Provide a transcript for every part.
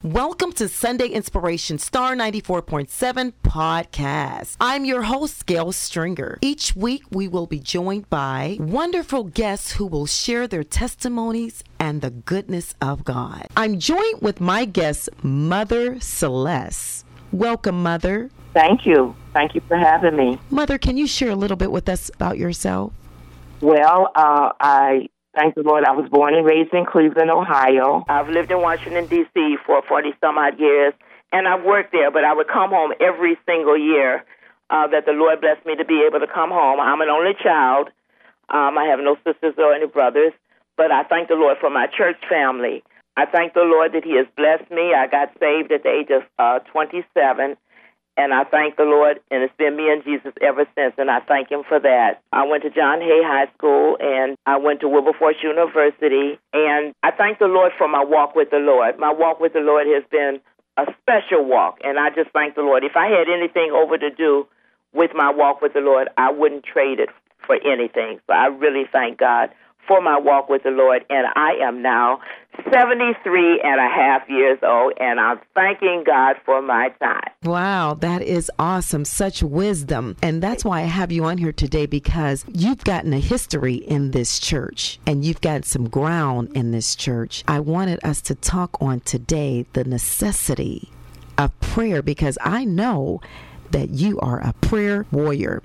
Welcome to Sunday Inspiration Star 94.7 podcast. I'm your host, Gail Stringer. Each week, we will be joined by wonderful guests who will share their testimonies and the goodness of God. I'm joined with my guest, Mother Celeste. Welcome, Mother. Thank you. Thank you for having me. Mother, can you share a little bit with us about yourself? Well, I thank the Lord. I was born and raised in Cleveland, Ohio. I've lived in Washington, D.C. for 40-some-odd years, and I've worked there, but I would come home every single year that the Lord blessed me to be able to come home. I'm an only child. I have no sisters or any brothers, but I thank the Lord for my church family. I thank the Lord that He has blessed me. I got saved at the age of 27, and I thank the Lord, and it's been me and Jesus ever since, and I thank Him for that. I went to John Hay High School, and I went to Wilberforce University, and I thank the Lord for my walk with the Lord. My walk with the Lord has been a special walk, and I just thank the Lord. If I had anything over to do with my walk with the Lord, I wouldn't trade it for anything. So I really thank God for my walk with the Lord, and I am now 73 and a half years old, and I'm thanking God for my time. Wow, that is awesome. Such wisdom. And that's why I have you on here today, because you've gotten a history in this church and you've got some ground in this church. I wanted us to talk on today the necessity of prayer, because I know that you are a prayer warrior.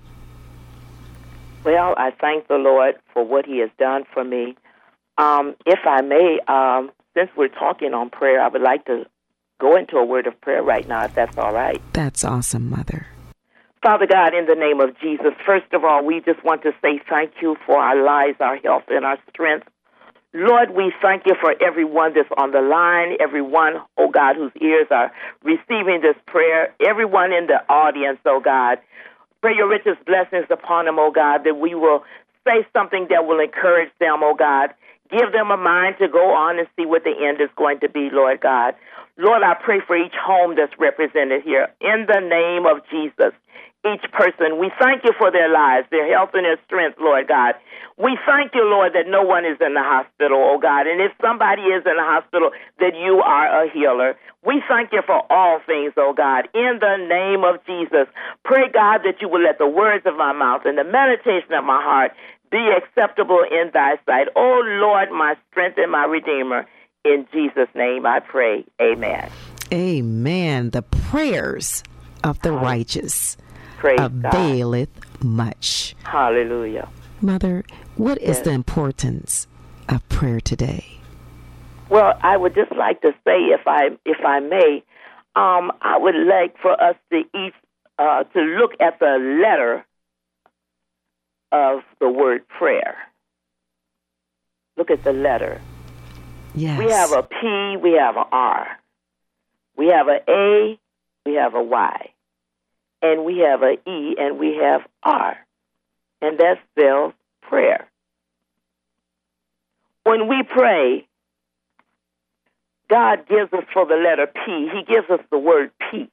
Well, I thank the Lord for what He has done for me. If I may, since we're talking on prayer, I would like to go into a word of prayer right now, if that's all right. That's awesome, Mother. Father God, in the name of Jesus, first of all, we just want to say thank you for our lives, our health, and our strength. Lord, we thank you for everyone that's on the line, everyone, oh God, whose ears are receiving this prayer, everyone in the audience, oh God. Pray your richest blessings upon them, oh God, that we will say something that will encourage them, oh God. Give them a mind to go on and see what the end is going to be, Lord God. Lord, I pray for each home that's represented here. In the name of Jesus, each person, we thank you for their lives, their health, and their strength, Lord God. We thank you, Lord, that no one is in the hospital, oh God. And if somebody is in the hospital, that you are a healer. We thank you for all things, oh God. In the name of Jesus, pray, God, that you will let the words of my mouth and the meditation of my heart be acceptable in thy sight. Oh, Lord, my strength and my redeemer. In Jesus' name I pray. Amen. Amen. The prayers of the righteous availeth much. Hallelujah. Mother, what is the importance of prayer today? Well, I would just like to say, if I may, I would like for us to look at the letter of the word prayer. Look at the letter. Yes. We have a P, we have an R. We have an A, we have a Y. And we have an E, and we have R. And that spells prayer. When we pray, God gives us, for the letter P, He gives us the word peace.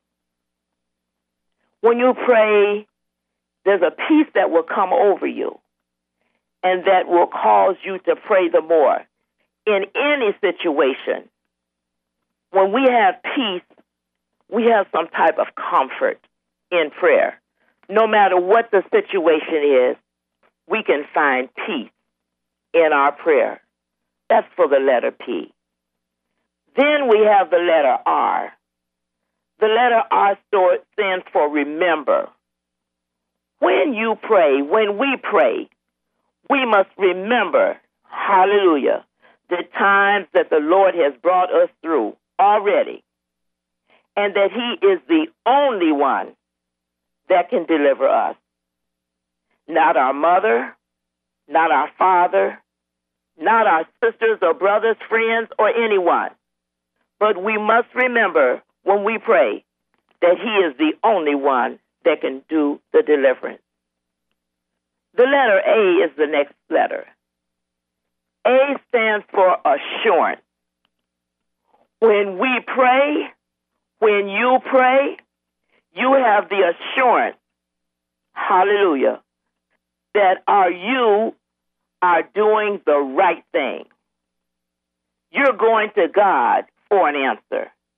When you pray, there's a peace that will come over you, and that will cause you to pray the more. In any situation, when we have peace, we have some type of comfort in prayer. No matter what the situation is, we can find peace in our prayer. That's for the letter P. Then we have the letter R. The letter R stands for remember. When you pray, when we pray, we must remember, hallelujah, the times that the Lord has brought us through already, and that He is the only one that can deliver us. Not our mother, not our father, not our sisters or brothers, friends, or anyone. But we must remember when we pray that He is the only one that can do the deliverance. The letter A is the next letter. A stands for assurance. When we pray, when you pray, you have the assurance, hallelujah, that you are doing the right thing. You're going to God for an answer.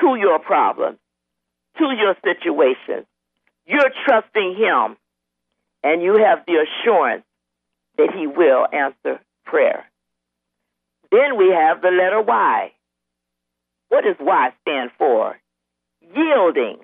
to your problems, to your situation. You're trusting him, and you have the assurance that he will answer prayer. Then we have the letter Y. What does Y stand for? Yielding.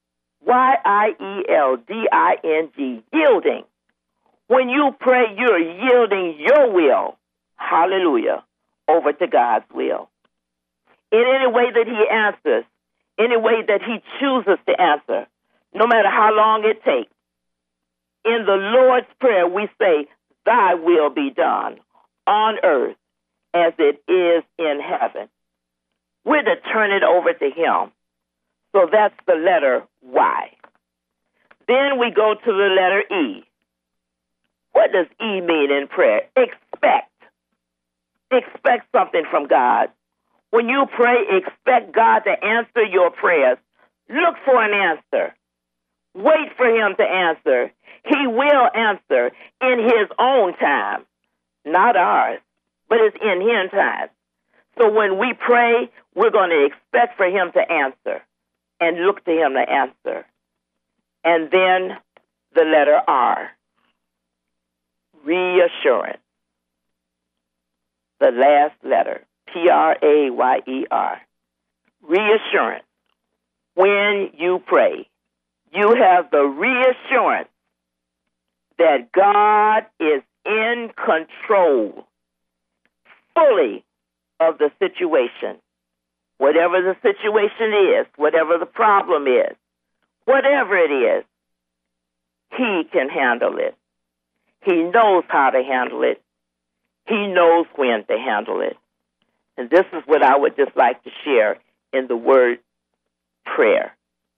Y-I-E-L-D-I-N-G. Yielding. When you pray, you're yielding your will, hallelujah, over to God's will. In any way that he answers, any way that he chooses to answer, no matter how long it takes. In the Lord's Prayer, we say, thy will be done on earth as it is in heaven. We're to turn it over to him. So that's the letter Y. Then we go to the letter E. What does E mean in prayer? Expect. Expect something from God. When you pray, expect God to answer your prayers. Look for an answer. Wait for him to answer. He will answer in his own time, not ours, but it's in his time. So when we pray, we're going to expect for him to answer and look to him to answer. And then the letter R, reassurance. The last letter, P-R-A-Y-E-R, reassurance. When you pray, you have the reassurance that God is in control fully of the situation. Whatever the situation is, whatever the problem is, whatever it is, he can handle it. He knows how to handle it. He knows when to handle it. And this is what I would just like to share in the word prayer.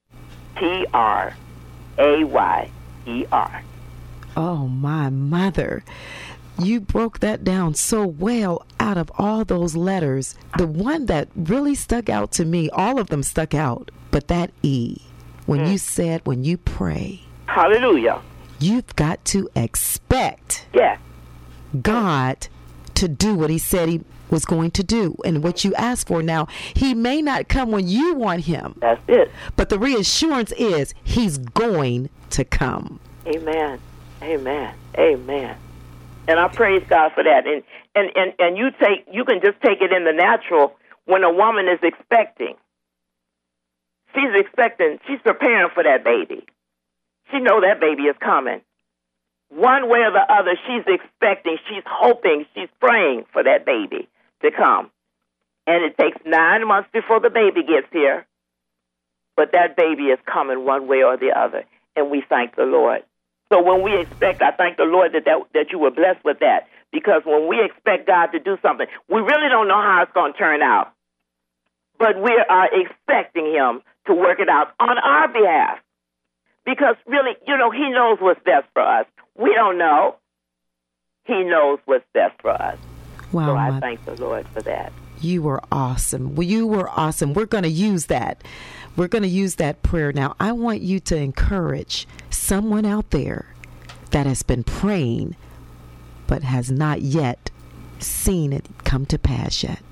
P-R-A-Y-E-R. Oh, my mother. You broke that down so well out of all those letters. The one that really stuck out to me, all of them stuck out, but that E, when you said, when you pray. Hallelujah. You've got to expect God to do what he said he was going to do and what you ask for. Now, he may not come when you want him. That's it. But the reassurance is he's going to come. Amen. Amen. Amen. And I praise God for that. And you can just take it in the natural when a woman is expecting. She's expecting, she's preparing for that baby. She knows that baby is coming. One way or the other, she's expecting, she's hoping, she's praying for that baby to come. And it takes 9 months before the baby gets here. But that baby is coming one way or the other. And we thank the Lord. So when we expect, I thank the Lord that you were blessed with that. Because when we expect God to do something, we really don't know how it's going to turn out. But we are expecting him to work it out on our behalf. Because really, he knows what's best for us. We don't know. He knows what's best for us. Wow, so I thank the Lord for that. You were awesome. Well, you were awesome. We're going to use that. We're going to use that prayer. Now, I want you to encourage someone out there that has been praying but has not yet seen it come to pass yet.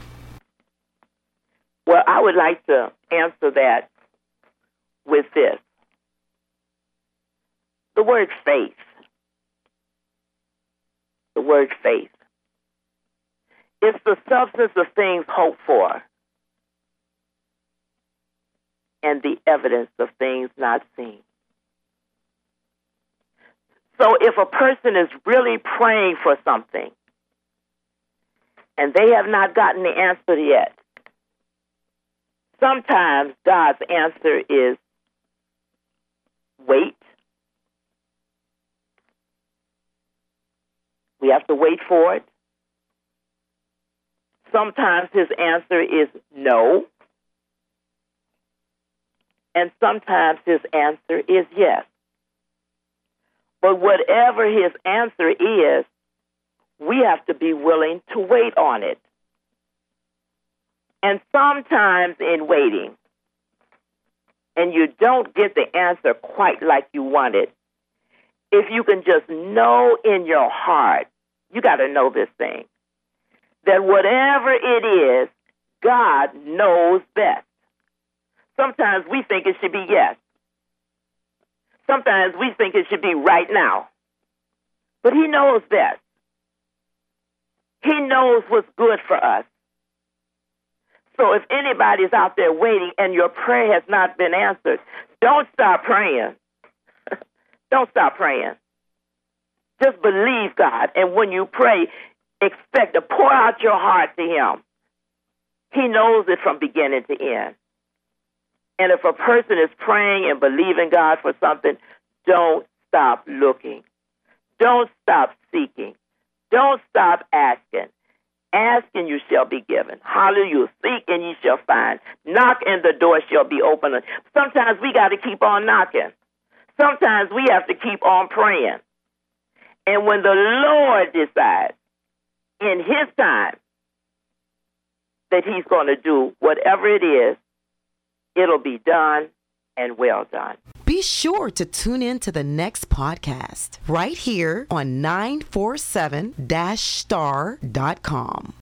Well, I would like to answer that with this. The word faith. The word faith. It's the substance of things hoped for and the evidence of things not seen. So if a person is really praying for something and they have not gotten the answer yet, sometimes God's answer is wait. We have to wait for it. Sometimes his answer is no. And sometimes his answer is yes. But whatever his answer is, we have to be willing to wait on it. And sometimes in waiting, and you don't get the answer quite like you wanted, if you can just know in your heart, you got to know this thing, that whatever it is, God knows best. Sometimes we think it should be yes. Sometimes we think it should be right now. But he knows best. He knows what's good for us. So if anybody's out there waiting and your prayer has not been answered, don't stop praying. Don't stop praying. Just believe God. And when you pray, expect to pour out your heart to him. He knows it from beginning to end. And if a person is praying and believing God for something, don't stop looking. Don't stop seeking. Don't stop asking. Ask and you shall be given. Hallelujah. Seek and you shall find. Knock and the door shall be opened. Sometimes we got to keep on knocking. Sometimes we have to keep on praying. And when the Lord decides in his time that he's going to do whatever it is, it'll be done and well done. Be sure to tune in to the next podcast right here on 947-star.com.